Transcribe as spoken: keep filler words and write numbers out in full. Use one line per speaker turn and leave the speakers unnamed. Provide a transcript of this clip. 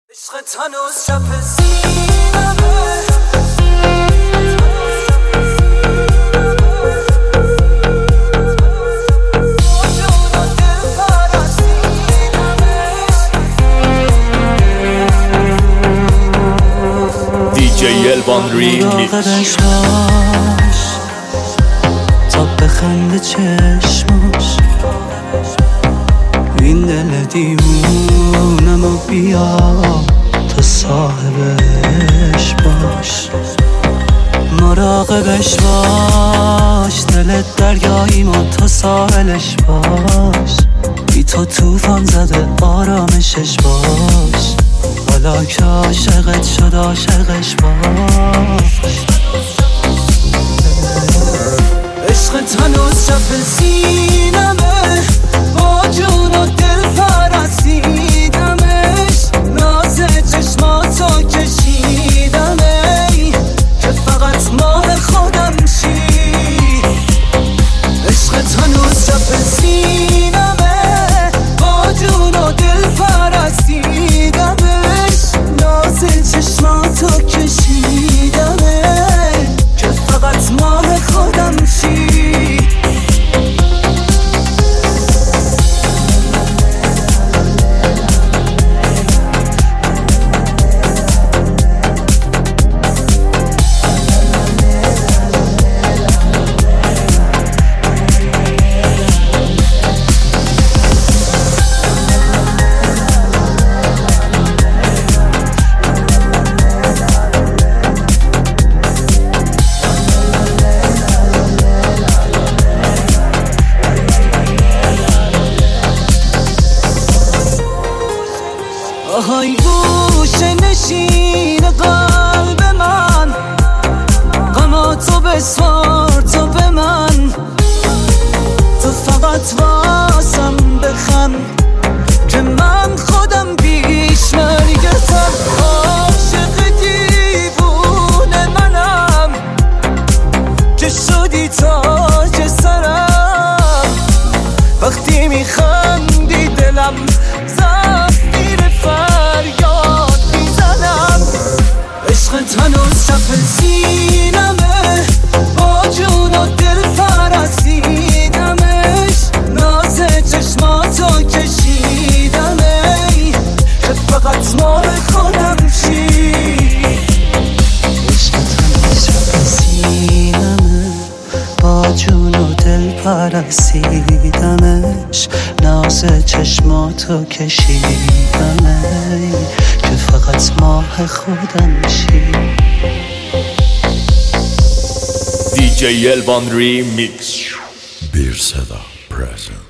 عشقت هنوز شب سینمه
دی جی الوان ریمیکس
تا بخنده چشماش این دل دیوونم و بیا تو صاحبش باش، مراقبش باش، دلت دریاییم و تو ساحلش باش، بی تو توفان زده آرامشش باش، حالا که عاشقت شد عاشقش باش. عشقت هنوز شب سینمه، با جون و دل پرستیدمش، ناز چشماتو کشیدمه که فقط ماه خودم شی. عشقت هنوز شب سینمه، با جون و دل پرستیدمش، ناز چشماتو کشیدمه که فقط ماه خودم شی. آهای گوشه نشین قلب من، غماتو بسپار تو به من، تو فقط واسم بخند که من خودم بیش مرگتم. عاشق دیوونه منم که شدی تاج سرم، وقتی میخندی دلم فریاد میزنم. عشقت هنوز شب سینمه، با جون و دل پرستیدمش، ناز چشماتو کشیدمه که فقط مال خودم شی. عشقت هنوز شب سینمه، با جون و دل پرستیدمش، ناز چشماتو کشیدمه که فقط ماه خودم شی.
دی جی الوان ریمیکس
Bir Seda present.